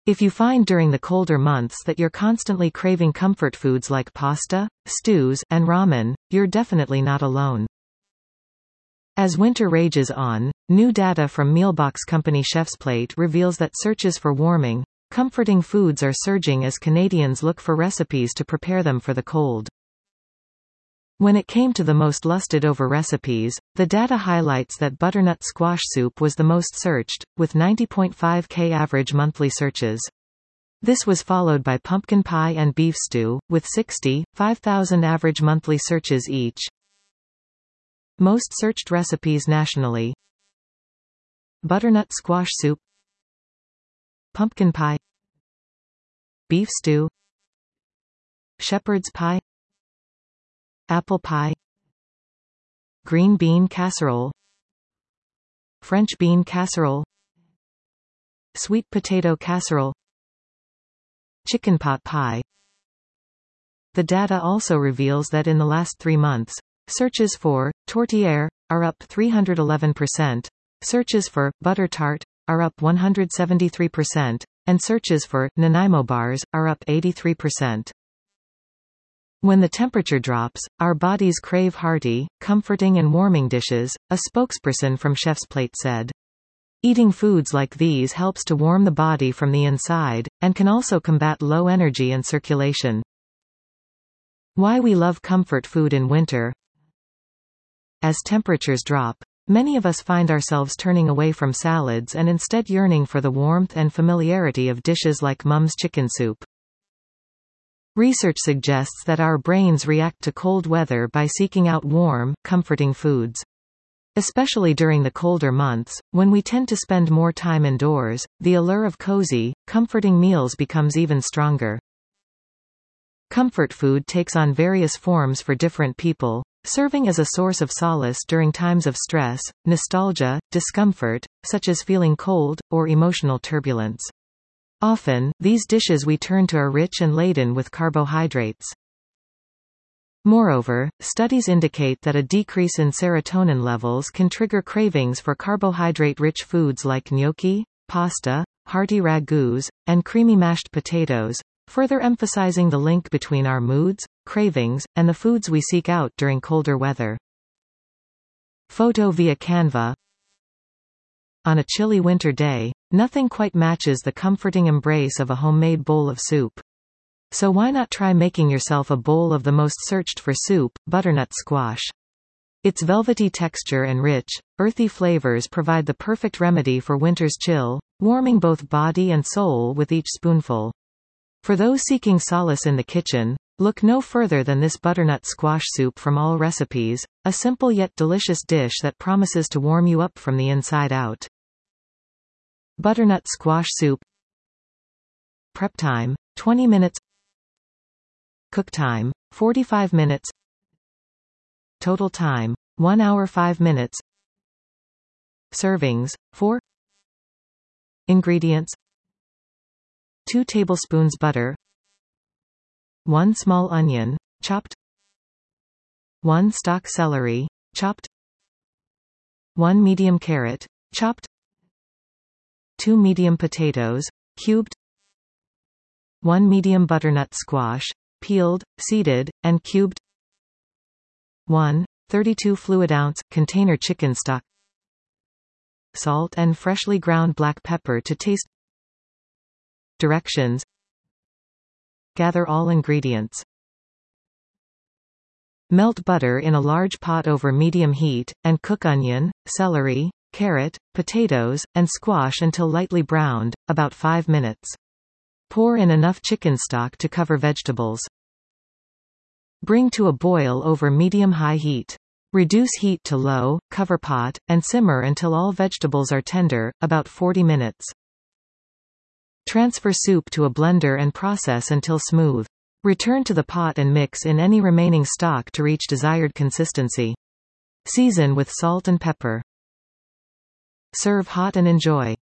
If you find during the colder months that you're constantly craving comfort foods like pasta, stews, and ramen, you're definitely not alone. As winter rages on, new data from mealbox company Chef's Plate reveals that searches for warming, comforting foods are surging as Canadians look for recipes to prepare them for the cold. When it came to the most lusted over recipes, the data highlights that butternut squash soup was the most searched, with 90.5K average monthly searches. This was followed by pumpkin pie and beef stew, with 65,000 average monthly searches each. Most searched recipes nationally: butternut squash soup, pumpkin pie, beef stew, shepherd's pie, apple pie, green bean casserole, French bean casserole, sweet potato casserole, chicken pot pie. The data also reveals that in the last 3 months, searches for tourtière are up 311%, searches for butter tart are up 173%, and searches for Nanaimo bars are up 83%. When the temperature drops, our bodies crave hearty, comforting and warming dishes, a spokesperson from Chef's Plate said. Eating foods like these helps to warm the body from the inside, and can also combat low energy and circulation. Why we love comfort food in winter. As temperatures drop, many of us find ourselves turning away from salads and instead yearning for the warmth and familiarity of dishes like Mum's chicken soup. Research suggests that our brains react to cold weather by seeking out warm, comforting foods. Especially during the colder months, when we tend to spend more time indoors, the allure of cozy, comforting meals becomes even stronger. Comfort food takes on various forms for different people, serving as a source of solace during times of stress, nostalgia, discomfort, such as feeling cold, or emotional turbulence. Often, these dishes we turn to are rich and laden with carbohydrates. Moreover, studies indicate that a decrease in serotonin levels can trigger cravings for carbohydrate-rich foods like gnocchi, pasta, hearty ragouts, and creamy mashed potatoes, further emphasizing the link between our moods, cravings, and the foods we seek out during colder weather. Photo via Canva. On a chilly winter day, nothing quite matches the comforting embrace of a homemade bowl of soup. So why not try making yourself a bowl of the most searched for soup, butternut squash? Its velvety texture and rich, earthy flavors provide the perfect remedy for winter's chill, warming both body and soul with each spoonful. For those seeking solace in the kitchen, look no further than this butternut squash soup from All Recipes, a simple yet delicious dish that promises to warm you up from the inside out. Butternut squash soup. Prep time, 20 minutes. Cook time, 45 minutes. Total time, 1 hour 5 minutes. Servings, 4. Ingredients: 2 tablespoons butter, 1 small onion, chopped, 1 stalk celery, chopped, 1 medium carrot, chopped, 2 medium potatoes, cubed, 1 medium butternut squash, peeled, seeded, and cubed, 1 32 fluid ounce container chicken stock, salt and freshly ground black pepper to taste. Directions: gather all ingredients. Melt butter in a large pot over medium heat, and cook onion, celery, carrot, potatoes, and squash until lightly browned, about 5 minutes. Pour in enough chicken stock to cover vegetables. Bring to a boil over medium-high heat. Reduce heat to low, cover pot, and simmer until all vegetables are tender, about 40 minutes. Transfer soup to a blender and process until smooth. Return to the pot and mix in any remaining stock to reach desired consistency. Season with salt and pepper. Serve hot and enjoy.